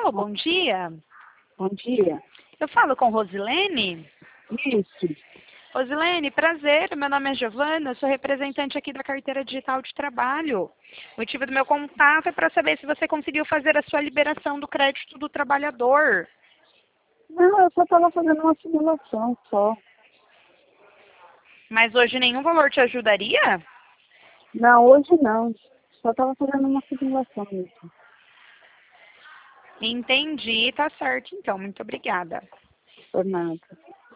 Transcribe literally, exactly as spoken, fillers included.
Alô, bom dia. Bom dia. Eu falo com Rosilene? Isso. Rosilene, prazer. Meu nome é Giovana, eu sou representante aqui da Carteira Digital de Trabalho. O motivo do meu contato é para saber se você conseguiu fazer a sua liberação do crédito do trabalhador. Não, eu só estava fazendo uma simulação só. Mas hoje nenhum valor te ajudaria? Não, hoje não. Só estava fazendo uma simulação mesmo. Entendi, tá certo então. Muito obrigada. Por nada.